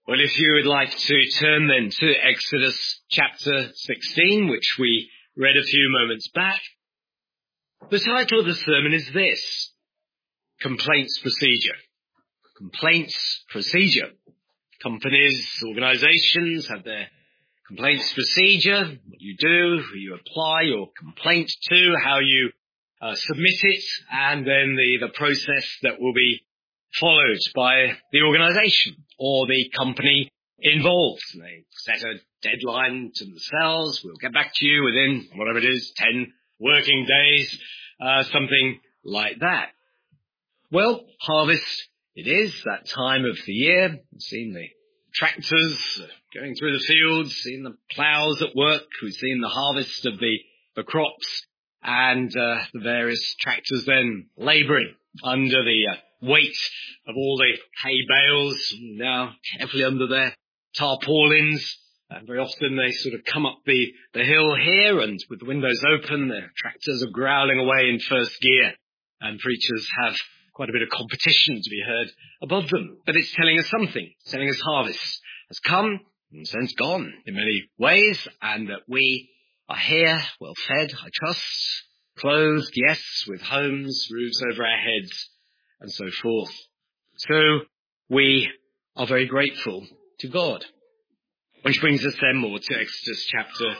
Well, if you would like to turn then to Exodus chapter 16, which we read a few moments back, the title of the sermon is this: Complaints Procedure. Complaints Procedure. Companies, organizations have their complaints procedure, what you do, who you apply your complaint to, how you submit it, and then the process that will be followed by the organization or the company involved. They set a deadline to themselves. We'll get back to you within, whatever it is, 10 working days, something like that. Well, harvest it is, that time of the year. We've seen the tractors going through the fields, seen the plows at work. We've seen the harvest of the crops and the various tractors then labouring under the weight of all the hay bales, now carefully under their tarpaulins. And very often they sort of come up the hill here, and with the windows open, the tractors are growling away in first gear, and preachers have quite a bit of competition to be heard above them. But it's telling us something. It's telling us harvest has come, and since gone in many ways, and that we are here, well fed, I trust, clothed, yes, with homes, roofs over our heads, and so forth. So we are very grateful to God. Which brings us then more to Exodus chapter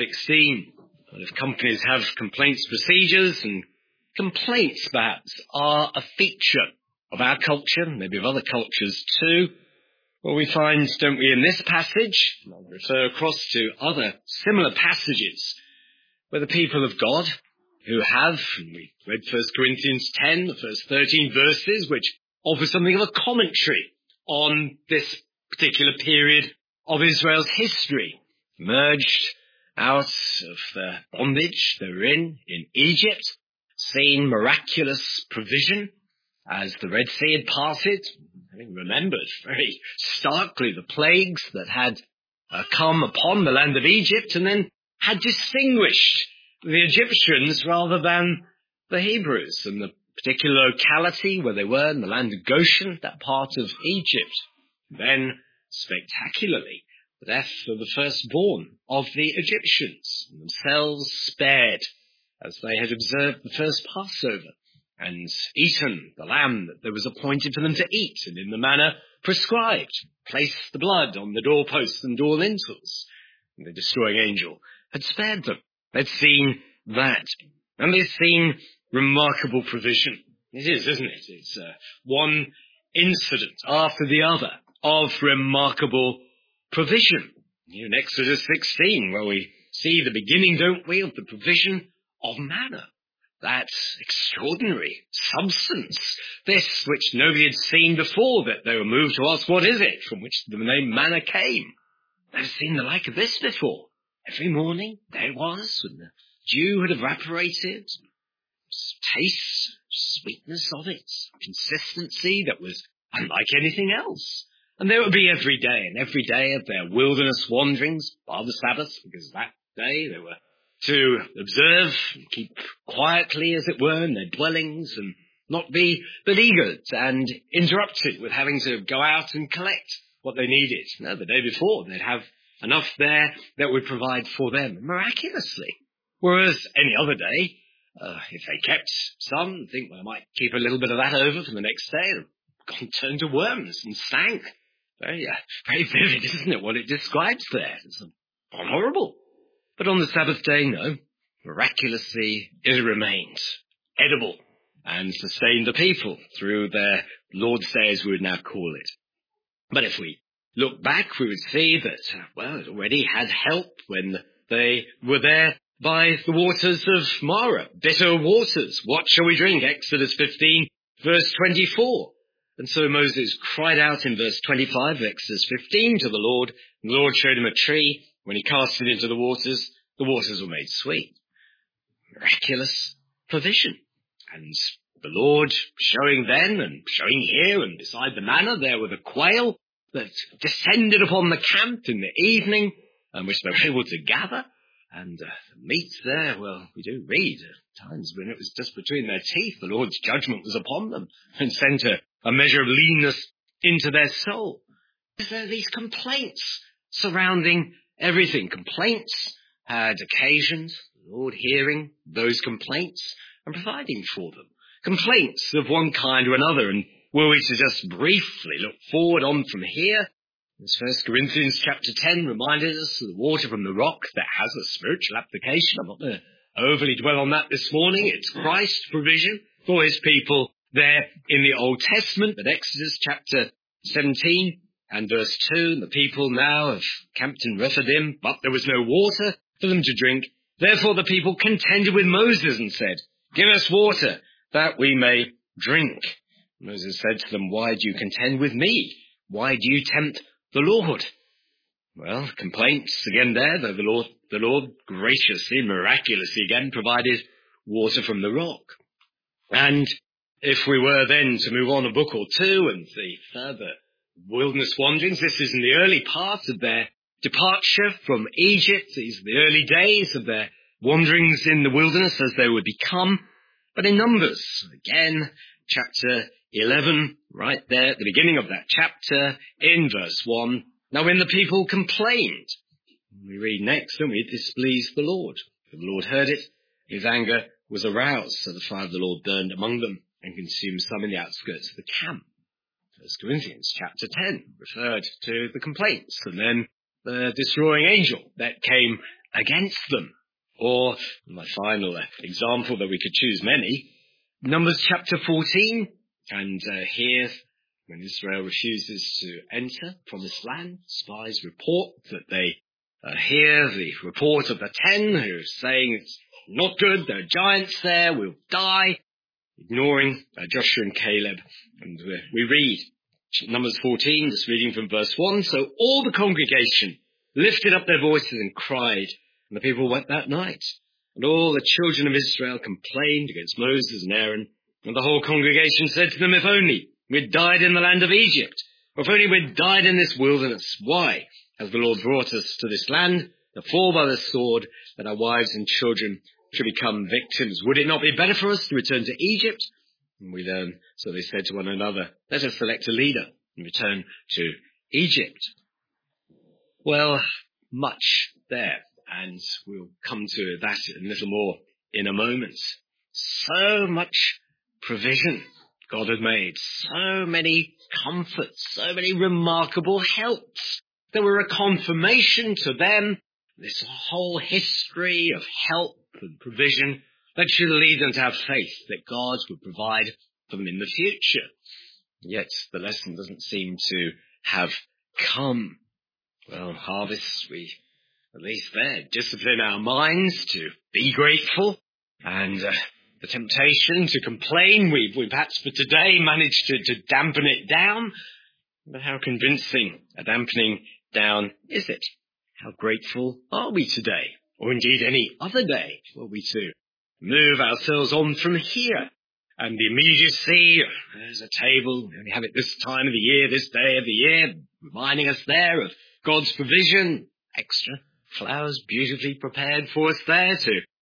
16. Well, if companies have complaints procedures, and complaints perhaps are a feature of our culture, maybe of other cultures too, well, we find, don't we, in this passage, and I'll refer across to other similar passages, where the people of God who have, and we read 1 Corinthians 10, the first 13 verses, which offer something of a commentary on this particular period of Israel's history, emerged out of the bondage they were in Egypt, seen miraculous provision as the Red Sea had parted, having remembered very starkly the plagues that had come upon the land of Egypt, and then had distinguished the Egyptians rather than the Hebrews, and the particular locality where they were in the land of Goshen, that part of Egypt. Then, spectacularly, the death of the firstborn of the Egyptians, and themselves spared, as they had observed the first Passover, and eaten the lamb that was appointed for them to eat, and in the manner prescribed, placed the blood on the doorposts and door lintels, and the destroying angel had spared them. They'd seen that, and they'd seen remarkable provision. It is, isn't it? It's one incident after the other of remarkable provision. In Exodus 16, where we see the beginning, don't we, of the provision of manna. That extraordinary substance, this which nobody had seen before, that they were moved to ask, what is it, from which the name manna came? They've seen the like of this before. Every morning there it was, when the dew had evaporated, taste, sweetness of it, consistency that was unlike anything else. And there would be every day of their wilderness wanderings, bar the Sabbath, because that day they were to observe and keep quietly, as it were, in their dwellings, and not be beleaguered and interrupted with having to go out and collect what they needed. No, the day before they'd have enough there that would provide for them miraculously. Whereas any other day, if they kept some, think, well, I might keep a little bit of that over for the next day, it'll turn to worms and stank. Very vivid, isn't it, what it describes there? It's horrible. But on the Sabbath day, no. Miraculously, it remained edible and sustained the people through their Lord's Day, as we would now call it. But if we look back, we would see that, well, it already had help when they were there by the waters of Marah, bitter waters. What shall we drink? Exodus 15, verse 24. And so Moses cried out in verse 25 of Exodus 15 to the Lord, and the Lord showed him a tree. When he cast it into the waters were made sweet. Miraculous provision. And the Lord showing then and showing here, and beside the manna there were the quail that descended upon the camp in the evening, and which they were able to gather. And the meat there, well, we do read at times when it was just between their teeth, the Lord's judgment was upon them and sent a measure of leanness into their soul. there are these complaints surrounding everything. Complaints had occasions, the Lord hearing those complaints and providing for them. Complaints of one kind or another. And were we to just briefly look forward on from here, as 1 Corinthians chapter 10 reminded us of the water from the rock that has a spiritual application. I'm not going to overly dwell on that this morning. It's Christ's provision for his people there in the Old Testament. But Exodus chapter 17 and verse 2, the people now have camped in Rephidim, but there was no water for them to drink. Therefore the people contended with Moses and said, "Give us water that we may drink." Moses said to them, "Why do you contend with me? Why do you tempt the Lord?" Well, complaints again there, though the Lord graciously, miraculously again provided water from the rock. And if we were then to move on a book or two and the further wilderness wanderings, this is in the early part of their departure from Egypt. These are the early days of their wanderings in the wilderness as they would become. But in Numbers, again, chapter 11, right there at the beginning of that chapter, in verse 1, "Now when the people complained," we read next, don't we, "it displeased the Lord. The Lord heard it, his anger was aroused, so the fire of the Lord burned among them and consumed some in the outskirts of the camp." 1 Corinthians chapter 10 referred to the complaints and then the destroying angel that came against them. Or, my final example, that we could choose many, Numbers chapter 14, and here, when Israel refuses to enter promised land, spies report that they hear the report of the 10 who are saying it's not good, there are giants there, we'll die, ignoring Joshua and Caleb. And we read Numbers 14, just reading from verse 1, "So all the congregation lifted up their voices and cried, and the people wept that night. And all the children of Israel complained against Moses and Aaron. And the whole congregation said to them, 'If only we'd died in the land of Egypt, or if only we'd died in this wilderness. Why has the Lord brought us to this land to fall by the sword, that our wives and children should become victims? Would it not be better for us to return to Egypt?' And we learn, so they said to one another, 'Let us select a leader and return to Egypt.'" Well, much there, and we'll come to that a little more in a moment. So much provision God had made, so many comforts, so many remarkable helps. There were a confirmation to them, this whole history of help and provision that should lead them to have faith that God would provide for them in the future. Yet the lesson doesn't seem to have come. Well, harvests, we at least there discipline our minds to be grateful, and the temptation to complain, we perhaps for today managed to dampen it down. But how convincing a dampening down is it? How grateful are we today, or indeed any other day, were we to move ourselves on from here? And the immediacy, there's a table, we only have it this time of the year, this day of the year, reminding us there of God's provision, extra flowers beautifully prepared for us there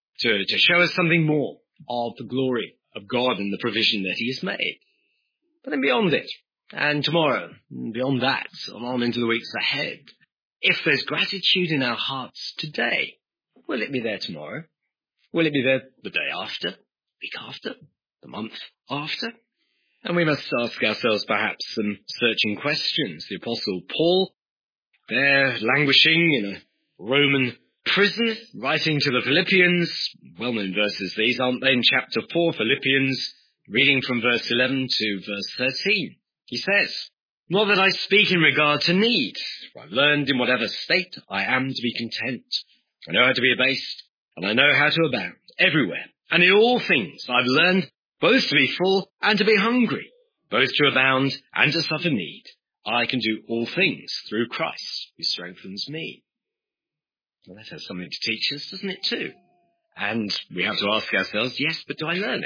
to show us something more of the glory of God and the provision that he has made. But then beyond it, and tomorrow, and beyond that, on into the weeks ahead, if there's gratitude in our hearts today, will it be there tomorrow? Will it be there the day after, the week after, the month after? And we must ask ourselves perhaps some searching questions. The Apostle Paul, there languishing in a Roman prison, writing to the Philippians, well-known verses these, aren't they, in chapter 4, Philippians, reading from verse 11 to verse 13. He says, "Not that I speak in regard to need, for I've learned in whatever state I am to be content. I know how to be abased, and I know how to abound everywhere. And in all things I've learned both to be full and to be hungry, both to abound and to suffer need. I can do all things through Christ who strengthens me." Well, that has something to teach us, doesn't it, too? And we have to ask ourselves, yes, but do I learn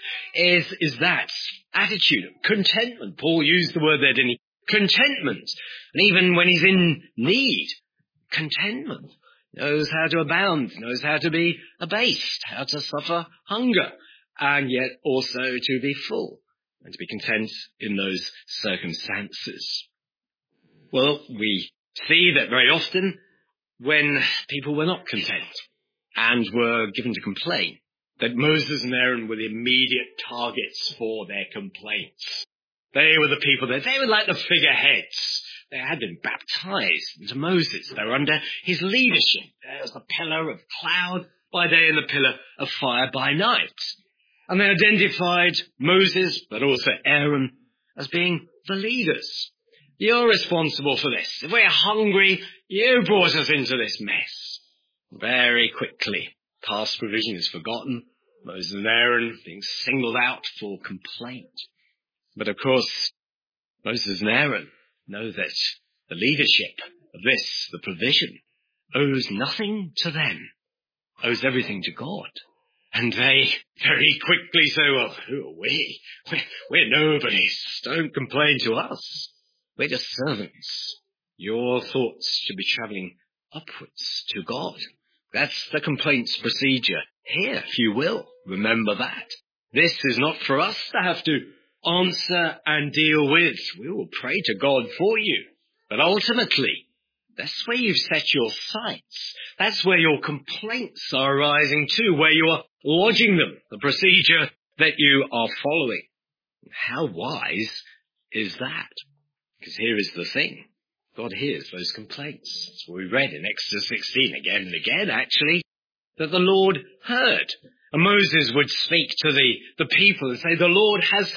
it? Is that attitude of contentment? Paul used the word there, didn't he? Contentment. And even when he's in need, contentment. Knows how to abound, knows how to be abased, how to suffer hunger, and yet also to be full and to be content in those circumstances. Well, we see that very often when people were not content and were given to complain, that Moses and Aaron were the immediate targets for their complaints. They were the people that they were like the figureheads. They had been baptized into Moses. They were under his leadership. There was the pillar of cloud by day and the pillar of fire by night. And they identified Moses, but also Aaron, as being the leaders. You're responsible for this. If we're hungry, you brought us into this mess. Very quickly, past provision is forgotten. Moses and Aaron being singled out for complaint. But of course, Moses and Aaron know that the leadership of this, the provision, owes nothing to them, owes everything to God. And they very quickly say, well, who are we? We're nobodies. Don't complain to us. We're just servants. Your thoughts should be travelling upwards to God. That's the complaints procedure here, if you will. Remember that. This is not for us to have to answer and deal with. We will pray to God for you. But ultimately, that's where you've set your sights. That's where your complaints are arising to, where you are lodging them, the procedure that you are following. How wise is that? Because here is the thing. God hears those complaints. That's what we read in Exodus 16 again and again, actually, that the Lord heard. And Moses would speak to the people and say, the Lord has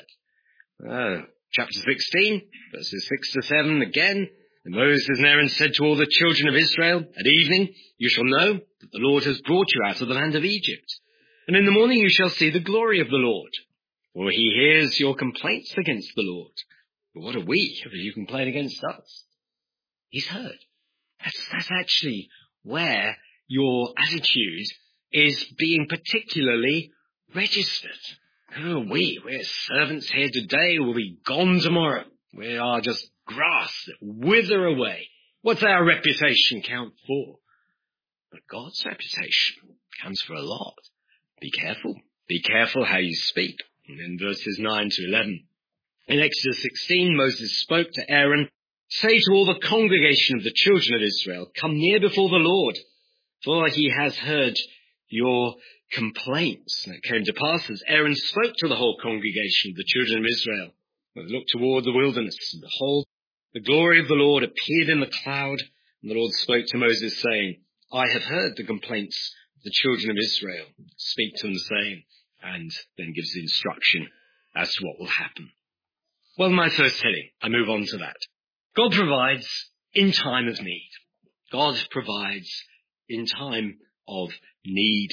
heard. Chapter 16, verses 6 to 7 again. And Moses and Aaron said to all the children of Israel, at evening you shall know that the Lord has brought you out of the land of Egypt. And in the morning you shall see the glory of the Lord. For he hears your complaints against the Lord. But what are we if you complain against us? He's heard. That's actually where your attitude is being particularly registered. Who are we? We're servants here today. We'll be gone tomorrow. We are just grass that wither away. What's our reputation count for? But God's reputation counts for a lot. Be careful. Be careful how you speak. And in verses 9 to 11. In Exodus 16, Moses spoke to Aaron, say to all the congregation of the children of Israel, come near before the Lord, for he has heard your complaints. And it came to pass as Aaron spoke to the whole congregation of the children of Israel, when they looked toward the wilderness, and behold, the glory of the Lord appeared in the cloud, and the Lord spoke to Moses, saying, I have heard the complaints of the children of Israel. Speak to them, saying, and then gives the instruction as to what will happen. Well, my first heading, I move on to that. God provides in time of need. God provides in time of need.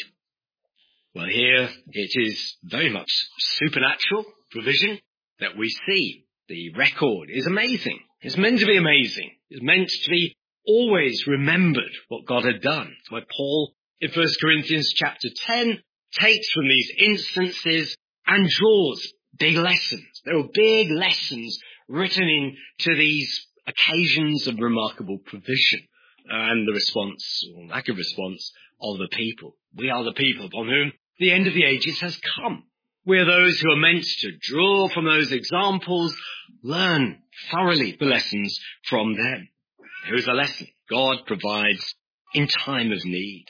Well, here it is very much supernatural provision that we see. The record is amazing. It's meant to be amazing. It's meant to be always remembered what God had done. That's why Paul in 1 Corinthians chapter 10 takes from these instances and draws big lessons. There are big lessons written into these occasions of remarkable provision and the response, or lack of response, of the people. We are the people upon whom the end of the ages has come. We are those who are meant to draw from those examples, learn thoroughly the lessons from them. Here's a lesson. God provides in time of need.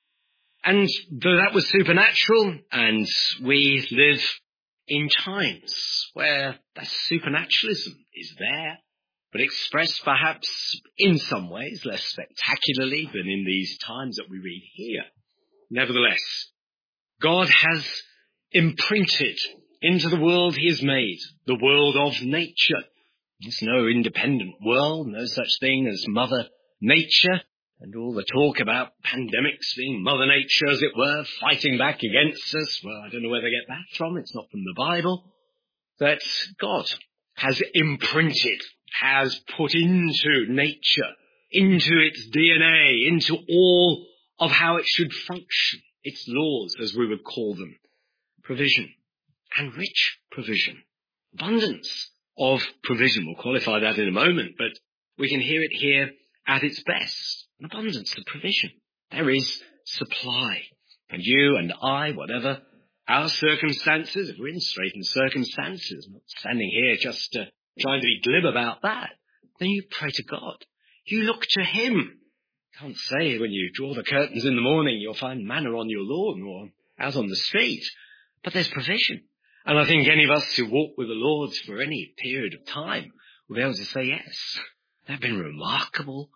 And though that was supernatural, and we live in times where that supernaturalism is there, but expressed perhaps in some ways less spectacularly than in these times that we read here. Nevertheless, God has imprinted into the world he has made, the world of nature. There's no independent world, no such thing as Mother Nature, and all the talk about pandemics being Mother Nature, as it were, fighting back against us. Well, I don't know where they get that from. It's not from the Bible. That God has imprinted, has put into nature, into its DNA, into all of how it should function, its laws, as we would call them. Provision, and rich provision. Abundance of provision. We'll qualify that in a moment, but we can hear it here at its best. An abundance of provision. There is supply. And you and I, whatever our circumstances, if we're in straitened circumstances, not standing here just trying to be glib about that, then you pray to God. You look to him. Can't say when you draw the curtains in the morning you'll find manna on your lawn or out on the street. But there's provision. And I think any of us who walk with the Lord for any period of time will be able to say yes. There have been remarkable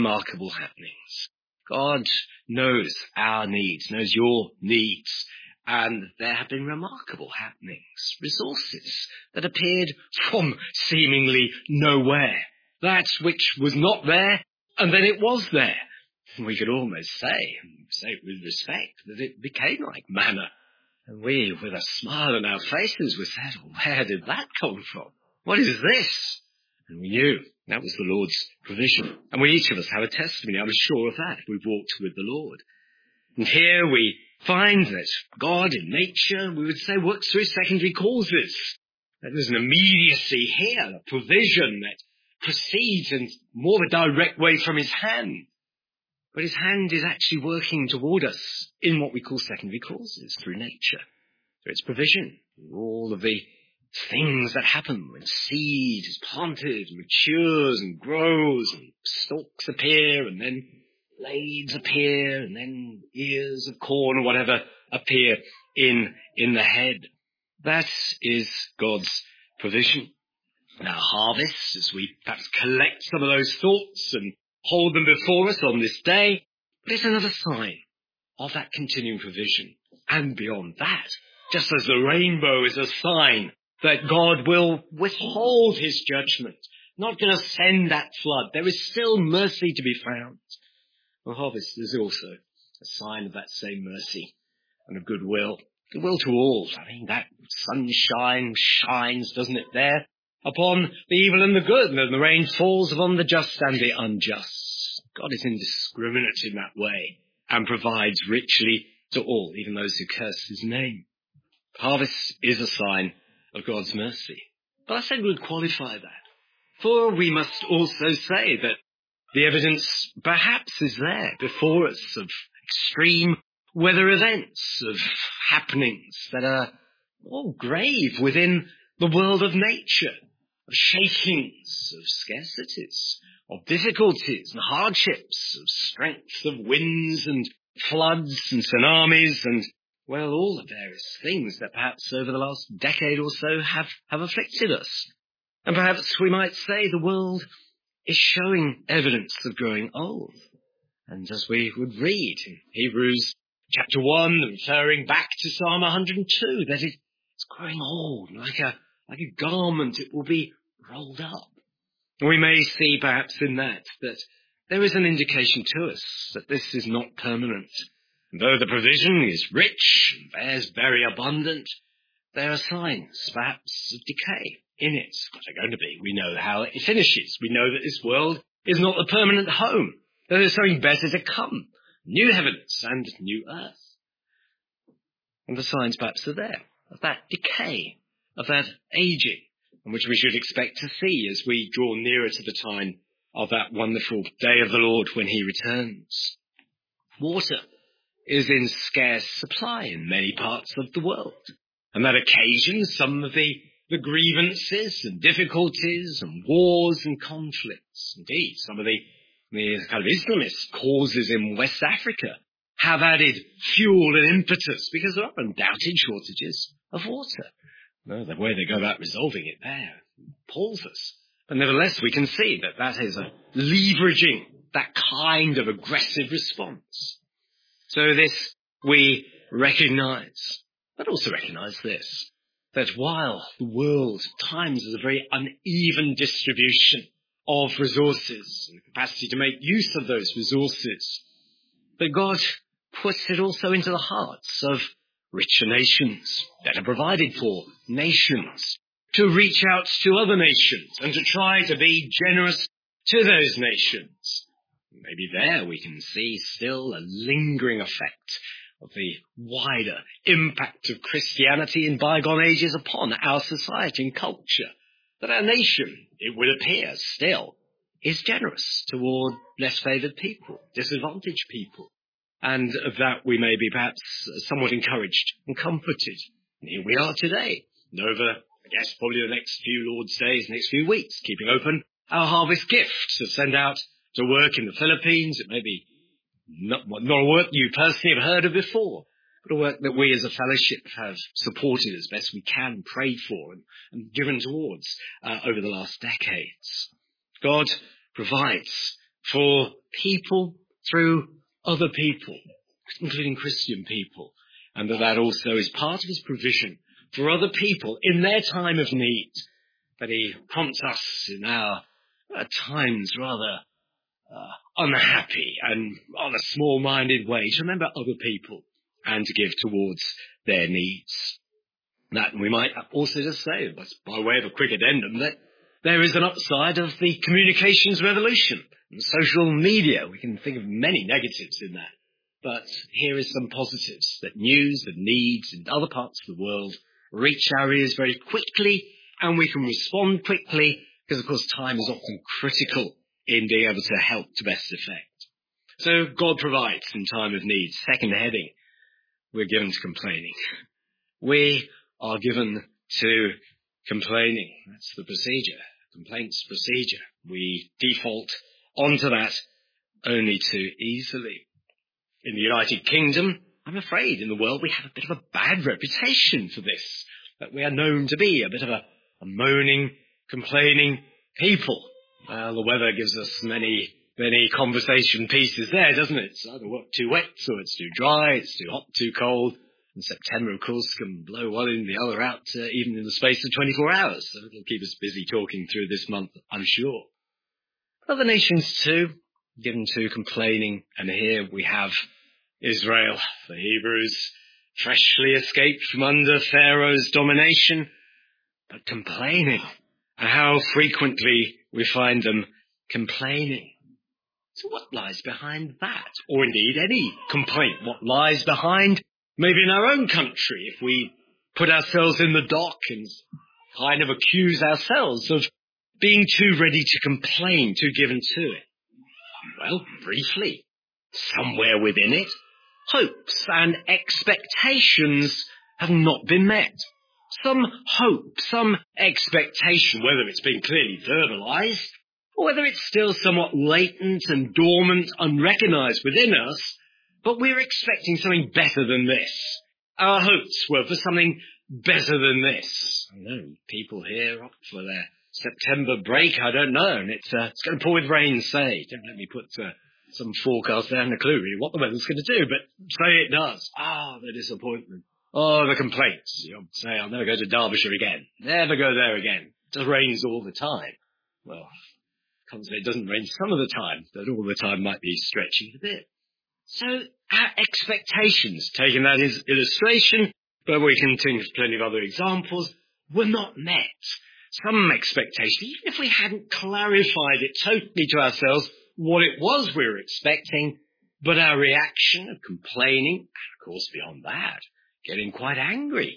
happenings. God knows our needs, knows your needs. And there have been remarkable happenings, resources that appeared from seemingly nowhere. That which was not there, and then it was there. We could almost say with respect, that it became like manna. And we, with a smile on our faces, we said, where did that come from? What is this? And we knew that was the Lord's provision. And we each of us have a testimony, I'm sure of that. We've walked with the Lord. And here we find that God in nature, we would say, works through secondary causes. That there's an immediacy here, a provision that proceeds in more of a direct way from his hand. But his hand is actually working toward us in what we call secondary causes through nature, through its provision, all of the things that happen when seed is planted, matures and grows, and stalks appear, and then blades appear, and then ears of corn or whatever appear in the head. That is God's provision. Now, harvest, as we perhaps collect some of those thoughts and hold them before us on this day, but it's another sign of that continuing provision. And beyond that, just as the rainbow is a sign that God will withhold his judgment, not going to send that flood. There is still mercy to be found. The harvest is also a sign of that same mercy and of goodwill. Goodwill to all. I mean, that sunshine shines, doesn't it, there? Upon the evil and the good, and the rain falls upon the just and the unjust. God is indiscriminate in that way and provides richly to all, even those who curse his name. Harvest is a sign of God's mercy. But I said we'd qualify that. For we must also say that the evidence perhaps is there before us of extreme weather events, of happenings that are all grave within the world of nature. Of shakings, of scarcities, of difficulties and hardships, of strength of winds and floods and tsunamis and, well, all the various things that perhaps over the last decade or so have afflicted us. And perhaps we might say the world is showing evidence of growing old. And as we would read in Hebrews chapter 1, referring back to Psalm 102, that it's growing old, like a garment, it will be rolled up. We may see perhaps in that there is an indication to us that this is not permanent. And though the provision is rich and bears very abundant, there are signs perhaps of decay in it. What they're going to be. We know how it finishes. We know that this world is not a permanent home. That there's something better to come. New heavens and new earth. And the signs perhaps are there of that decay, of that aging, which we should expect to see as we draw nearer to the time of that wonderful day of the Lord when he returns. Water is in scarce supply in many parts of the world, and that occasions some of the grievances and difficulties and wars and conflicts. Indeed, some of the kind of Islamist causes in West Africa have added fuel and impetus because there are undoubted shortages of water. No, the way they go about resolving it there appalls us. But nevertheless, we can see that is a leveraging that kind of aggressive response. So this we recognize, but also recognize this, that while the world at times has a very uneven distribution of resources and the capacity to make use of those resources, but God puts it also into the hearts of richer nations that are provided for nations to reach out to other nations and to try to be generous to those nations. Maybe there we can see still a lingering effect of the wider impact of Christianity in bygone ages upon our society and culture. That our nation, it would appear still, is generous toward less favoured people, disadvantaged people. And of that we may be perhaps somewhat encouraged and comforted. And here we are today, and over, I guess, probably the next few Lord's days, next few weeks, keeping open our harvest gifts are sent out to work in the Philippines. It may be not a work you personally have heard of before, but a work that we as a fellowship have supported as best we can, prayed for and given towards over the last decades. God provides for people through other people, including Christian people, and that also is part of his provision for other people in their time of need, that he prompts us in our at times rather unhappy and on a small-minded way to remember other people and to give towards their needs. That we might also just say, by way of a quick addendum, that there is an upside of the communications revolution and social media. We can think of many negatives in that. But here is some positives, that news and needs in other parts of the world reach our ears very quickly, and we can respond quickly, because of course time is often critical in being able to help to best effect. So God provides in time of need. Second heading, we're given to complaining. We are given to complaining. That's the procedure, complaints procedure. We default onto that only too easily. In the United Kingdom, I'm afraid in the world we have a bit of a bad reputation for this, that we are known to be a bit of a moaning, complaining people. Well, the weather gives us many conversation pieces there, doesn't it? It's either too wet, or it's too dry, it's too hot, too cold. And September, of course, can blow one in, the other out, even in the space of 24 hours. So it'll keep us busy talking through this month, I'm sure. Other nations too, given to complaining. And here we have Israel, the Hebrews, freshly escaped from under Pharaoh's domination, but complaining. And how frequently we find them complaining. So what lies behind that? Or indeed any complaint? What lies behind, maybe in our own country, if we put ourselves in the dock and kind of accuse ourselves of being too ready to complain, too given to it? Well, briefly, somewhere within it, hopes and expectations have not been met. Some hope, some expectation, whether it's been clearly verbalized, or whether it's still somewhat latent and dormant, unrecognized within us, but we're expecting something better than this. Our hopes were for something better than this. I know people here opt for their September break, I don't know, and it's going to pour with rain, say. Don't let me put some forecast there, no clue really what the weather's going to do, but say it does. The disappointment. Oh, the complaints. You'll say, I'll never go to Derbyshire again. Never go there again. It just rains all the time. Well, can't say it doesn't rain some of the time, but all the time might be stretching a bit. So our expectations, taking that as illustration, but we can think of plenty of other examples, were not met. Some expectation, even if we hadn't clarified it totally to ourselves what it was we were expecting, but our reaction of complaining, and of course beyond that, getting quite angry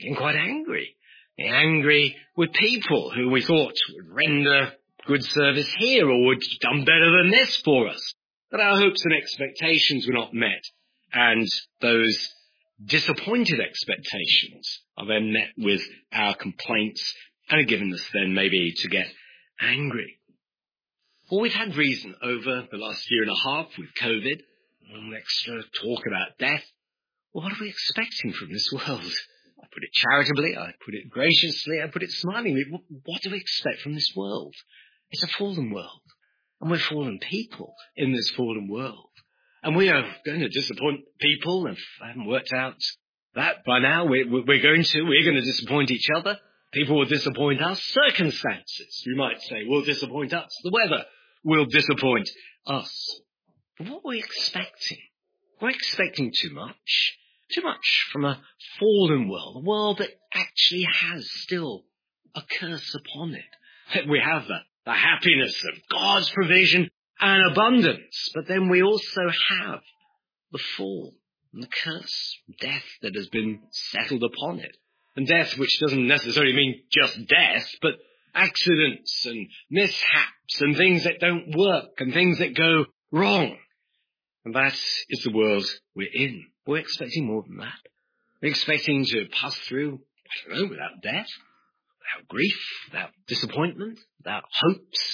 with people who we thought would render good service here or would have done better than this for us. But our hopes and expectations were not met, and those disappointed expectations are then met with our complaints and are given us then maybe to get angry. Well, we've had reason over the last year and a half with COVID, extra talk about death. Well, what are we expecting from this world? I put it charitably, I put it graciously, I put it smilingly. What do we expect from this world? It's a fallen world, and we're fallen people in this fallen world. And we are going to disappoint people. If I haven't worked out that by now, we're going to disappoint each other. People will disappoint us. Circumstances, you might say, will disappoint us. The weather will disappoint us. But what are we expecting? We're expecting too much from a fallen world, a world that actually has still a curse upon it. We have the happiness of God's provision and abundance, but then we also have the fall and the curse, death that has been settled upon it. And death which doesn't necessarily mean just death, but accidents and mishaps and things that don't work and things that go wrong. And that is the world we're in. We're expecting more than that. We're expecting to pass through, without death, without grief, without disappointment, without hopes,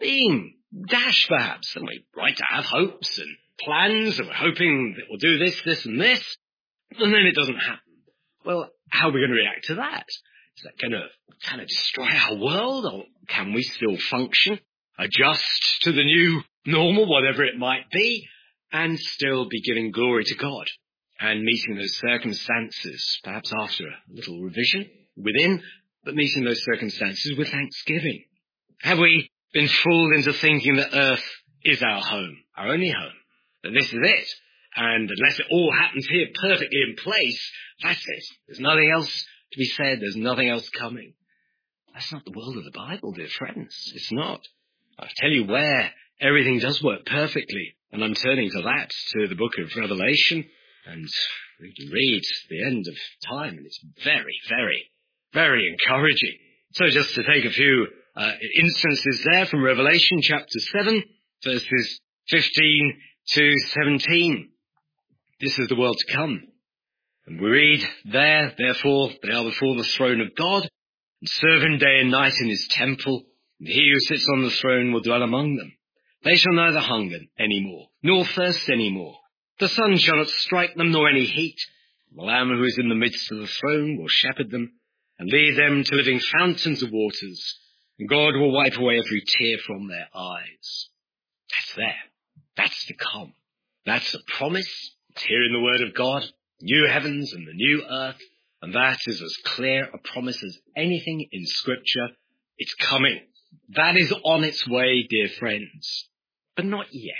being dashed perhaps, and we're right to have hopes and plans, and we're hoping that we'll do this, this and this, and then it doesn't happen. Well, how are we going to react to that? Is that going to kind of destroy our world, or can we still function, adjust to the new normal, whatever it might be, and still be giving glory to God and meeting those circumstances, perhaps after a little revision within, but meeting those circumstances with thanksgiving? Have we been fooled into thinking that earth is our home, our only home, that this is it, and unless it all happens here perfectly in place, that's it. There's nothing else to be said. There's nothing else coming. That's not the world of the Bible, dear friends. It's not. I'll tell you where everything does work perfectly, and I'm turning to that, to the book of Revelation, and we can read the end of time, and it's very, very, very encouraging. So just to take a few instances there from Revelation chapter 7, verses 15 to 17. This is the world to come. And we read there, therefore, they are before the throne of God, and serve him day and night in his temple, and he who sits on the throne will dwell among them. They shall neither hunger any more, nor thirst any more. The sun shall not strike them, nor any heat. The Lamb who is in the midst of the throne will shepherd them, and lead them to living fountains of waters, and God will wipe away every tear from their eyes. That's there. That's to come. That's a promise. It's here in the Word of God. New heavens and the new earth. And that is as clear a promise as anything in Scripture. It's coming. That is on its way, dear friends. But not yet.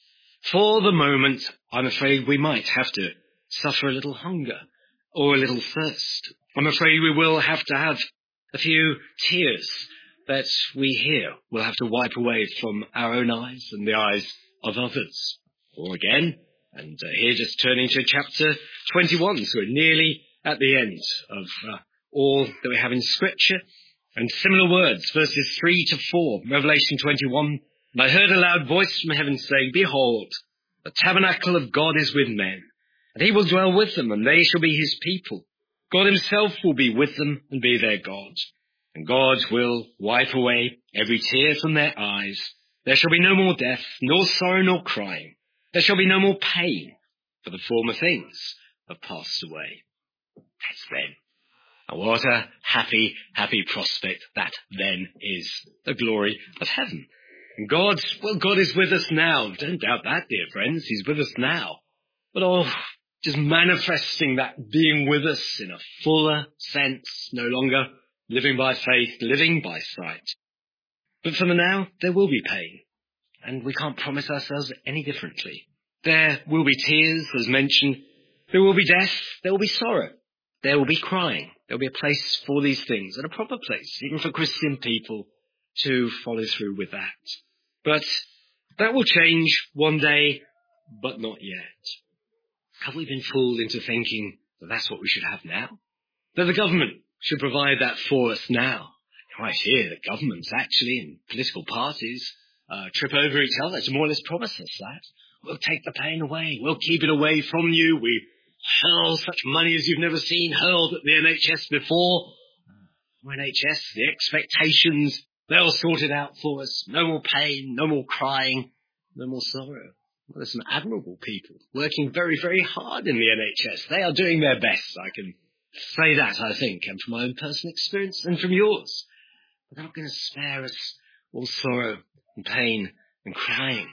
For the moment, I'm afraid we might have to suffer a little hunger or a little thirst. I'm afraid we will have to have a few tears that we here will have to wipe away from our own eyes and the eyes of others. Or again, and here just turning to chapter 21, so we're nearly at the end of all that we have in Scripture. And similar words, verses 3 to 4, Revelation 21. And I heard a loud voice from heaven saying, Behold, the tabernacle of God is with men, and he will dwell with them, and they shall be his people. God himself will be with them and be their God. And God will wipe away every tear from their eyes. There shall be no more death, nor sorrow, nor crying. There shall be no more pain, for the former things have passed away. That's then. And what a happy, happy prospect that then is, the glory of heaven. And God is with us now. Don't doubt that, dear friends. He's with us now. But just manifesting that being with us in a fuller sense, no longer living by faith, living by sight. But for the now, there will be pain. And we can't promise ourselves any differently. There will be tears, as mentioned. There will be death. There will be sorrow. There will be crying. There will be a place for these things, and a proper place, even for Christian people, to follow through with that. But that will change one day, but not yet. Have we been fooled into thinking that that's what we should have now? That the government should provide that for us now? Right here, the governments actually, and political parties, trip over each other to more or less promise us that. We'll take the pain away. We'll keep it away from you. We hurl such money as you've never seen hurled at the NHS before. NHS, the expectations, they'll sort it out for us. No more pain, no more crying, no more sorrow. Well, there's some admirable people working very, very hard in the NHS. They are doing their best. I can say that, I think, and from my own personal experience and from yours. But they're not going to spare us all sorrow and pain and crying.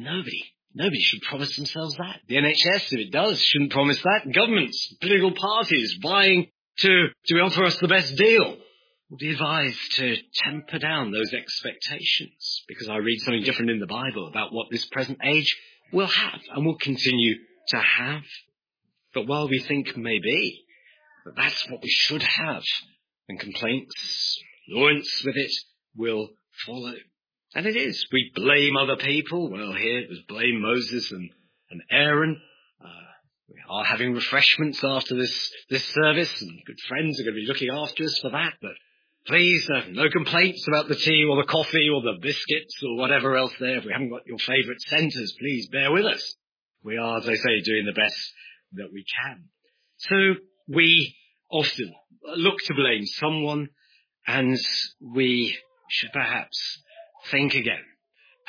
Nobody should promise themselves that. The NHS, if it does, shouldn't promise that. Governments, political parties vying to offer us the best deal will be advised to temper down those expectations, because I read something different in the Bible about what this present age will have and will continue to have. But while we think maybe that that's what we should have, and complaints, annoyance with it will follow. And it is. We blame other people. Well, here it was blame Moses and Aaron. We are having refreshments after this service, and good friends are going to be looking after us for that. But please, no complaints about the tea or the coffee or the biscuits or whatever else there. If we haven't got your favourite centres, please bear with us. We are, as I say, doing the best that we can. So we often look to blame someone, and we should perhaps think again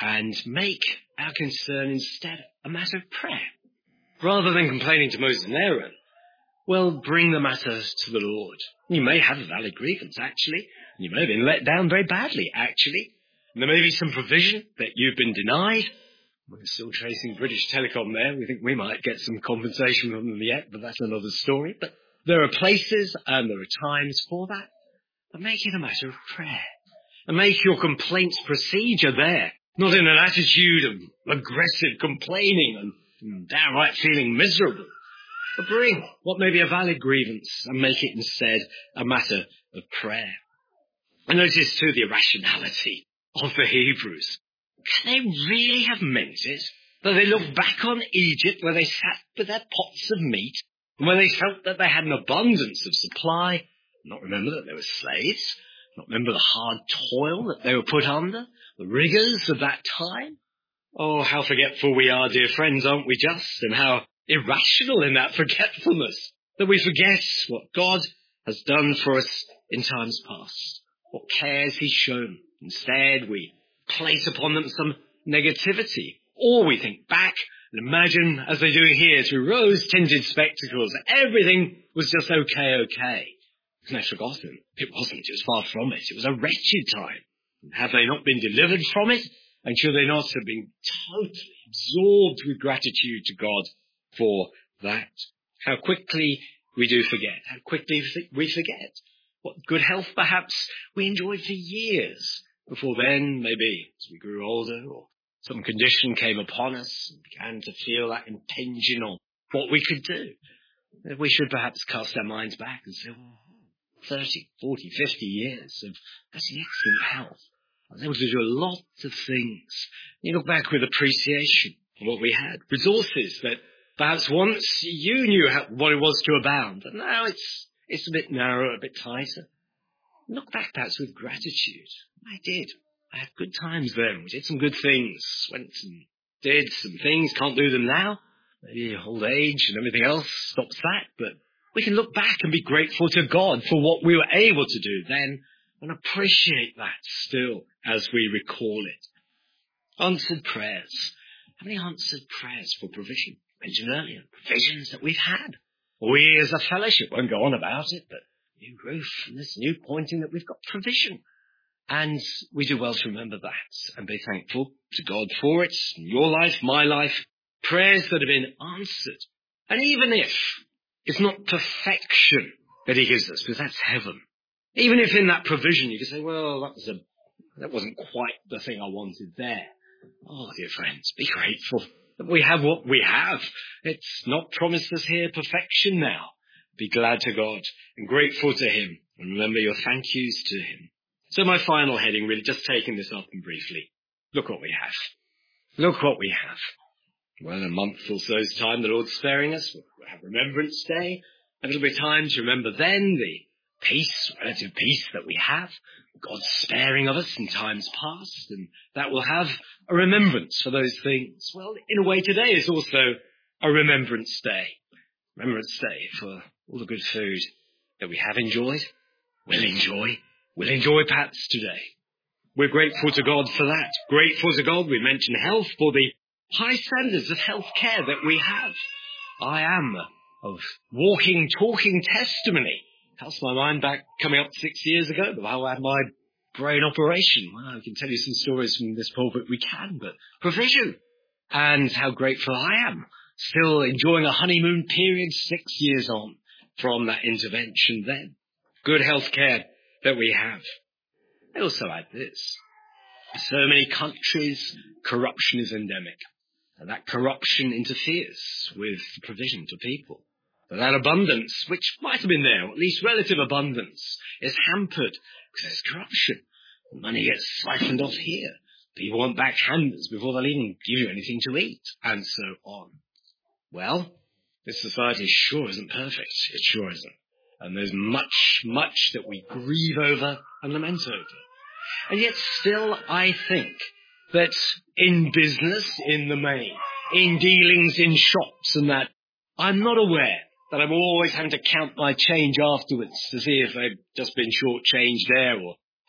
and make our concern instead a matter of prayer. Rather than complaining to Moses and Aaron, well, bring the matter to the Lord. You may have a valid grievance, actually. You may have been let down very badly, actually. And there may be some provision that you've been denied. We're still chasing British Telecom there. We think we might get some compensation from them yet, but that's another story. But there are places and there are times for that. But make it a matter of prayer. And make your complaints procedure there, not in an attitude of aggressive complaining and downright feeling miserable. But bring what may be a valid grievance and make it instead a matter of prayer. And notice too the irrationality of the Hebrews. Can they really have meant it that they looked back on Egypt where they sat with their pots of meat and where they felt that they had an abundance of supply, not remember that they were slaves, not remember the hard toil that they were put under, the rigours of that time? Oh, how forgetful we are, dear friends, aren't we just? And how irrational in that forgetfulness, that we forget what God has done for us in times past, what cares he's shown. Instead, we place upon them some negativity, or we think back and imagine, as they do here, through rose-tinted spectacles, everything was just okay. And they've forgotten. It wasn't. It was far from it. It was a wretched time. And have they not been delivered from it? And should they not have been totally absorbed with gratitude to God for that? How quickly we do forget. How quickly we forget. What good health, perhaps, we enjoyed for years. Before then, maybe, as we grew older, or some condition came upon us and began to feel that impinging on what we could do. We should perhaps cast our minds back and say, well, 30, 40, 50 years of actually excellent health. I was able to do a lot of things. You look back with appreciation of what we had. Resources that perhaps once you knew what it was to abound, but now it's a bit narrower, a bit tighter. Look back perhaps with gratitude. I did. I had good times then. We did some good things. Went and did some things. Can't do them now. Maybe old age and everything else stops that. But we can look back and be grateful to God for what we were able to do then and appreciate that still as we recall it. Answered prayers. How many answered prayers for provision? Mentioned earlier, provisions that we've had. We as a fellowship won't go on about it, but new roof and this new pointing that we've got provision. And we do well to remember that and be thankful to God for it. In your life, my life, prayers that have been answered. And even if it's not perfection that he gives us, because that's heaven. Even if in that provision you can say, well, that wasn't quite the thing I wanted there. Oh, dear friends, be grateful that we have what we have. It's not promised us here perfection now. Be glad to God and grateful to him and remember your thank yous to him. So my final heading, really just taking this up and briefly. Look what we have. Look what we have. Well, in a month or so's time, the Lord's sparing us. We'll have Remembrance Day. And it'll be time to remember then the peace, relative peace that we have. God's sparing of us in times past. And that will have a remembrance for those things. Well, in a way today is also a Remembrance Day. Remembrance Day for all the good food that we have enjoyed, will enjoy perhaps today. We're grateful to God for that. Grateful to God, we mentioned health, for the high standards of health care that we have. I am of walking, talking testimony. Cast my mind back coming up 6 years ago, but how I had my brain operation. Well, I can tell you some stories from this pulpit we can, but provision. And how grateful I am. Still enjoying a honeymoon period 6 years on from that intervention then. Good health care that we have. I also add this. In so many countries, corruption is endemic. And that corruption interferes with the provision to people. But that abundance, which might have been there, or at least relative abundance, is hampered because there's corruption. Money gets siphoned off here. People want backhanders before they'll even give you anything to eat, and so on. Well, this society sure isn't perfect. It sure isn't. And there's much that we grieve over and lament over. And yet still I think that in business, in the main, in dealings in shops and that, I'm not aware that I'm always having to count my change afterwards to see if I've just been shortchanged there or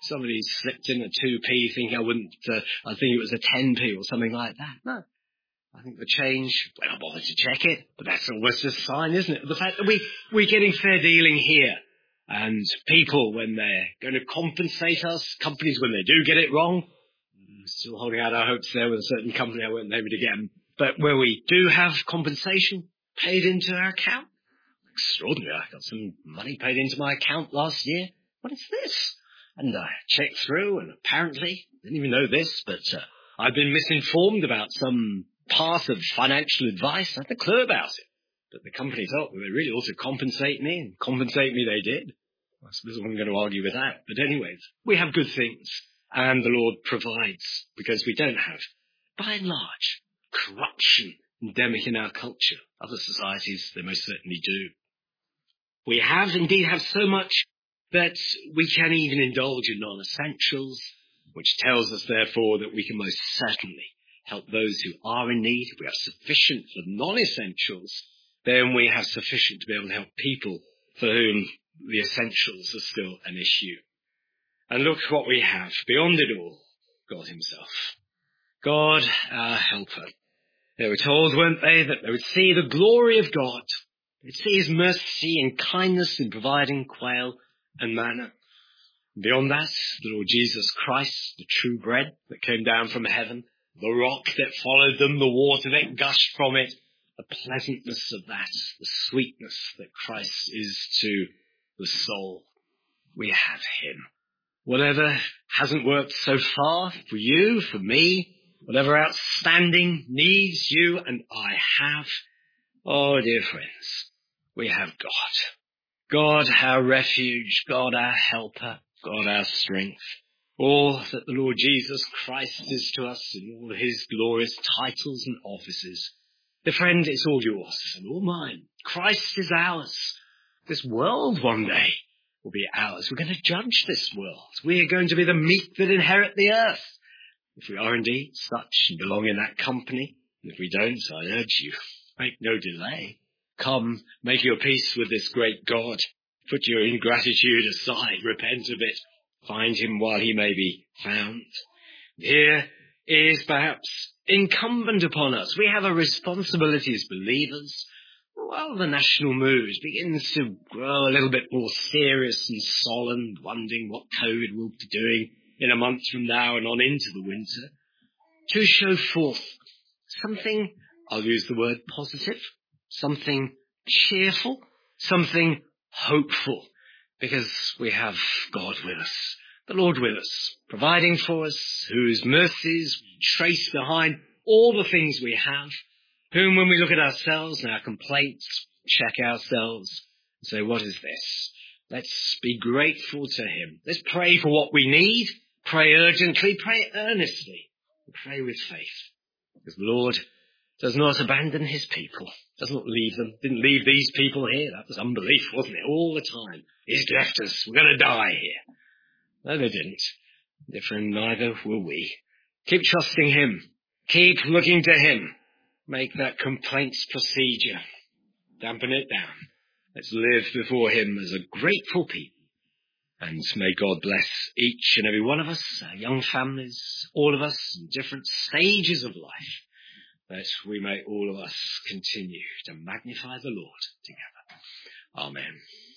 Somebody slipped in a 2p thinking I think it was a 10p or something like that. No. I think the change, well, I bothered to check it, but that's almost a sign, isn't it? The fact that we're getting fair dealing here. And people, when they're going to compensate us, companies, when they do get it wrong, still holding out our hopes there with a certain company, I won't name it again, but where we do have compensation paid into our account, extraordinary. I got some money paid into my account last year. What is this? And I checked through, and apparently, didn't even know this, but I've been misinformed about some path of financial advice. I had a clue about it. But the company thought that they really ought to compensate me, and compensate me they did. I suppose I wasn't going to argue with that. But anyways, we have good things, and the Lord provides, because we don't have, by and large, corruption endemic in our culture. Other societies, they most certainly do. We indeed have so much that we can even indulge in non-essentials, which tells us, therefore, that we can most certainly help those who are in need. If we have sufficient for non-essentials, then we have sufficient to be able to help people for whom the essentials are still an issue. And look what we have. Beyond it all, God himself. God, our helper. They were told, weren't they, that they would see the glory of God. They'd see his mercy and kindness in providing quail and manna. Beyond that, the Lord Jesus Christ, the true bread that came down from heaven, the rock that followed them, the water that gushed from it, the pleasantness of that, the sweetness that Christ is to the soul. We have him. Whatever hasn't worked so far for you, for me, whatever outstanding needs you and I have, oh dear friends, we have God. God our refuge, God our helper, God our strength. All that the Lord Jesus Christ is to us in all his glorious titles and offices. The friend, it's all yours and all mine. Christ is ours. This world one day will be ours. We're going to judge this world. We are going to be the meek that inherit the earth. If we are indeed such and belong in that company, and if we don't, I urge you, make no delay. Come, make your peace with this great God. Put your ingratitude aside, repent of it. Find him while he may be found. Here is perhaps incumbent upon us. We have a responsibility as believers. While the national mood begins to grow a little bit more serious and solemn, wondering what COVID will be doing in a month from now and on into the winter, to show forth something, I'll use the word positive, something cheerful, something hopeful, because we have God with us, the Lord with us, providing for us, whose mercies we trace behind all the things we have, whom when we look at ourselves and our complaints, check ourselves and say, what is this? Let's be grateful to him. Let's pray for what we need, pray urgently, pray earnestly, and pray with faith. Because the Lord does not abandon his people, does not leave them, didn't leave these people here. That was unbelief, wasn't it? All the time. He's left us. We're going to die here. No, they didn't. Dear friend, neither will we. Keep trusting him. Keep looking to him. Make that complaints procedure. Dampen it down. Let's live before him as a grateful people. And may God bless each and every one of us, our young families, all of us in different stages of life, that we may all of us continue to magnify the Lord together. Amen.